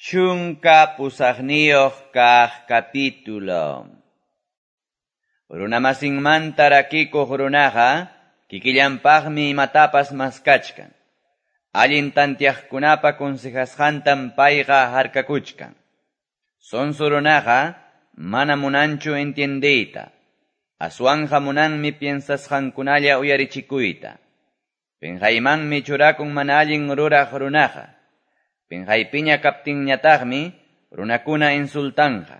Chunka pusaqniyuq kaq capítulo. Runamasinmanta rakikuq runaqa kikillanpaqmi imatapas maskachkan. Allin tantiaqkunapa konsejasqantam payqa harkakuchkan. Sonso runaqa mana munanchu entiendiyta. Aswanja munanmi piensasqankunalla uyarichikuyta. Penjaymanmi churakun mana allin ruraq runaqa. Penjaypiña kaptinñataqmi runakuna insultanja.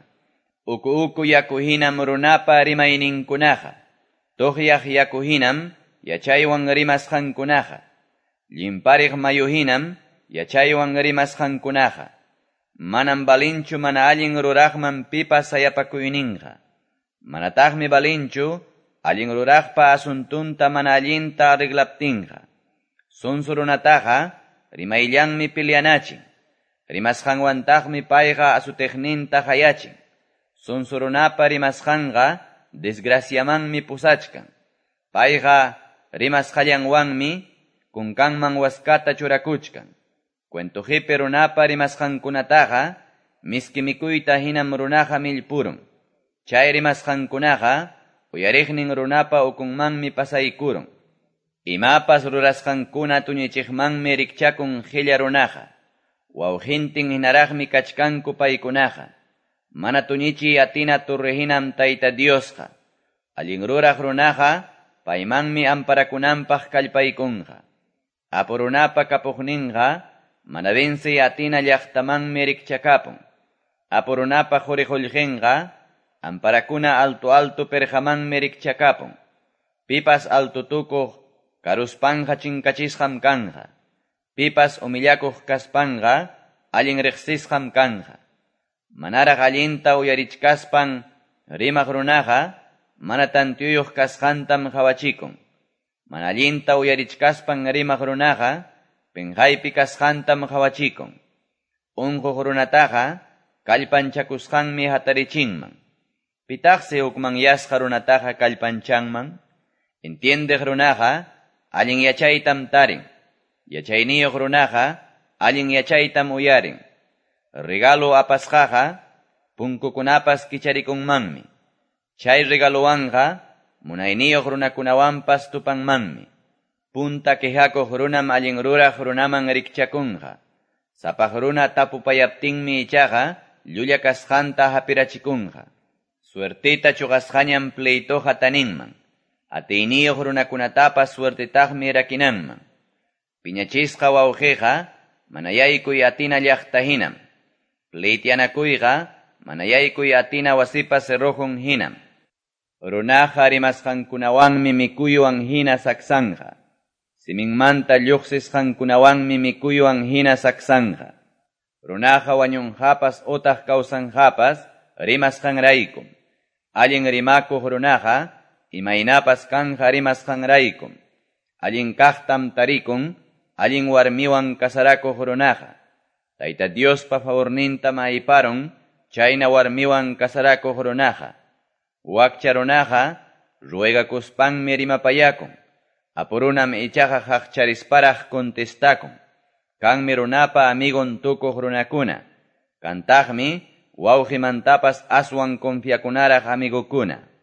Uku yakuhinam runapa rimayninkunaqa. Tuqyaq yakuhinam yachaywan rimasqankunaqa. Llimpariq mayuhinam yachaywan rimasqankunaqa. Manam balinchu mana allin ruraqman pipas sayapakuyninqa. Manataqmi balinchu allin ruraqpa asuntunta mana allinta arreglaptinqa. Sonso runataqa rimayllanmi pilianachin. Rimasqanwantaqmi payqa asutiqninta hayachin. Sonso runapa rimasqanqa desgraciamanmi pusachkan. Payqa rimasqallanwanmi kunkanman waskata churakuchkan. Cuentujipi runapa rimasqankunataqa miski mikuyta hinam runaqa millpurun. Chay rimasqankunaqa uyariqnin runapa ukunmanmi pasaykurun. Imapas rurasqankuna tuñichiqmanmi rikchakun qilla runaqa. Wawqintin hinaraqmi kachkanku paykunaqa. Mana tuñichiy atina turrihinam Tayta Diosqa. Allin ruraq runaqa paymanmi amparakunanpaq kallpaykunqa. Apurunapa kapuqninqa mana venci atina llaqtamanmi rikchakapun. Apurunapa quriqullqinqa amparakuna altu perjamanmi rikchakapun. Pipas altutukuq karuspanja chinkachisqam kanja. Pipas umillakuq kaspanqa allin riqsisqam kanja. Manaraq allinta uyarichkaspan rimaq runaqa mana tantiyuq kasqantam hawachikun. Mana allinta uyarichkaspan rimaq runaqa penjaypi kasqantam hawachikun. Unquq runataqa kallpanchakusqanmi hatarichinman. Pitaqsi hukman yasqa runataqa kallpanchanman. Entiendeq runaqa allin yachaytam tarin. Yachayniyuq runaqa allin yachaytam uyarin. Regalo apasqaqa punkukunapas kicharikunmanmi. Chay regaluwanqa munayniyuq runakunawanpas tupanmanmi. Punta quejakuq runam allin ruraq runaman rikchakunqa. Sapaq runa tapupayaptinmi ichaqa llulla kasqanta hapirachikunqa. Suertita chuqasqañam pleitoqa taninman. Atiyniyuq runakunatapas suertitaqmi rakinanman. Piñachisqa wawqiqa mana yaykuy atina llaqta hinam. Pleitianakuyqa mana yaykuy atina wasipa cerroqun hinam. Runaqa rimasqankunawanmi mikuywan hina saksanja. Siminmanta lluqsisqankunawanmi mikuywan hina saksanja. Runaqa wañunjapas utaq kawsanjapas rimasqanraykum. Allin rimakuq runaqa imaynapas kanja rimasqanraykum. Allin kaqtam tarikun, allin warmiwan kasarakuq runaqa. Tayta Diospa favorninta mayparun, chayna warmiwan kasarakuq runaqa. Wakcha runaqa ruegakuspanmi rimapayakun. Apurunam ichaqa haqcharisparaq contestakun. Kanmi runapa amigon tukuq runakuna. Kantaqmi wawqimantapas aswan confiakunaraq amigukuna.